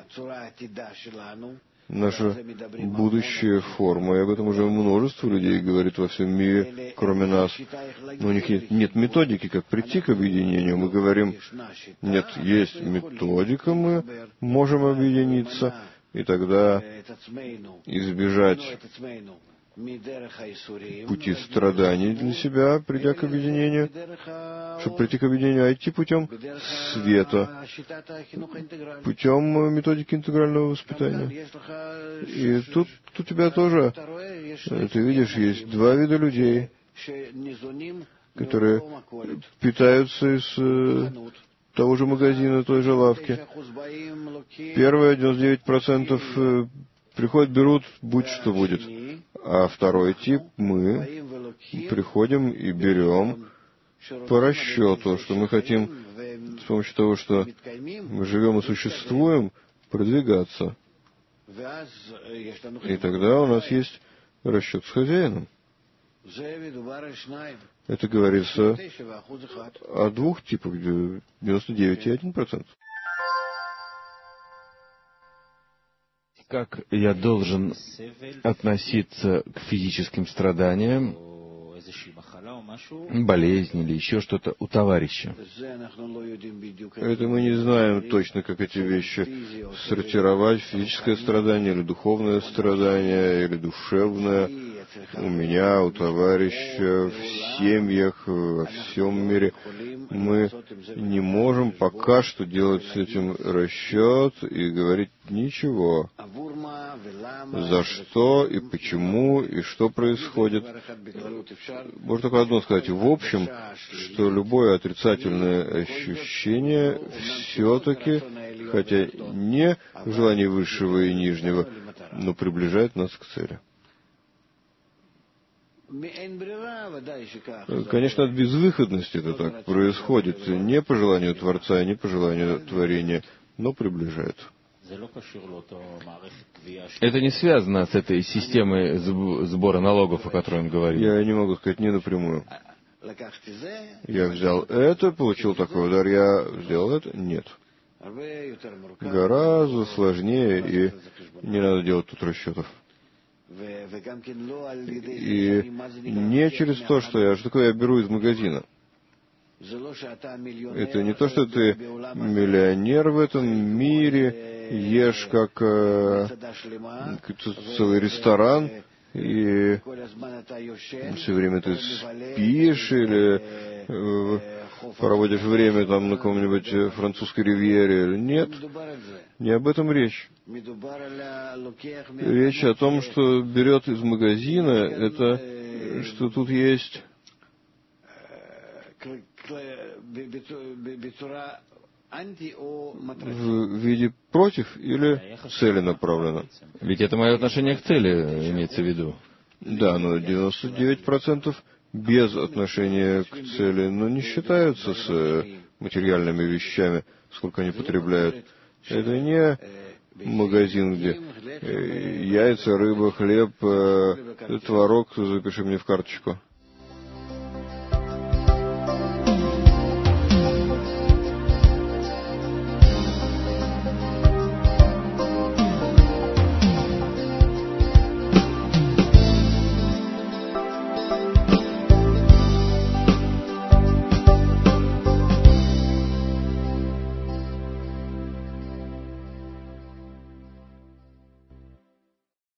Speaker 4: наша будущая форма. И об этом уже множество людей говорит во всем мире, кроме нас. Но у них нет методики, как прийти к объединению. Мы говорим, нет, есть методика, мы можем объединиться, и тогда избежать пути страданий для себя, придя к объединению, чтобы прийти к объединению, а идти путем света, путем методики интегрального воспитания. И тут у тебя тоже, ты видишь, есть два вида людей, которые питаются из того же магазина, той же лавки. Первые 99% приходят, берут, будь что будет. А второй тип мы приходим и берем по расчету, что мы хотим с помощью того, что мы живем и существуем, продвигаться. И тогда у нас есть расчет с хозяином. Это говорится о двух типах, 99,1%.
Speaker 3: Как я должен относиться к физическим страданиям, болезни или еще что-то у товарища?
Speaker 4: Это мы не знаем точно, как эти вещи сортировать. Физическое страдание или духовное страдание, или душевное. У меня, у товарища, в семьях, во всем мире. Мы не можем пока что делать с этим расчет и говорить ничего. За что и почему, и что происходит. Можно только одно сказать. В общем, что любое отрицательное ощущение все-таки, хотя не в желании высшего и нижнего, но приближает нас к цели. Конечно, от безвыходности это так происходит. Не по желанию Творца, не по желанию творения, но приближает.
Speaker 3: Это не связано с этой системой сбора налогов, о которой он говорил?
Speaker 4: Я не могу сказать не напрямую. Я взял это, получил такой удар, я сделал это? Нет. Гораздо сложнее, и не надо делать тут расчетов. И не через то, что такое я беру из магазина. Это не то, что ты миллионер в этом мире, ешь как целый ресторан, и все время ты спишь или проводишь время там на каком-нибудь французской ривьере. Нет, не об этом речь. Речь о том, что берет из магазина, это что тут есть в виде против или целенаправленно.
Speaker 3: Ведь это мое отношение к цели, имеется в виду.
Speaker 4: Да, но 99% без отношения к цели, но не считаются с материальными вещами, сколько они потребляют. Это не магазин, где яйца, рыба, хлеб, творог, запиши мне в карточку.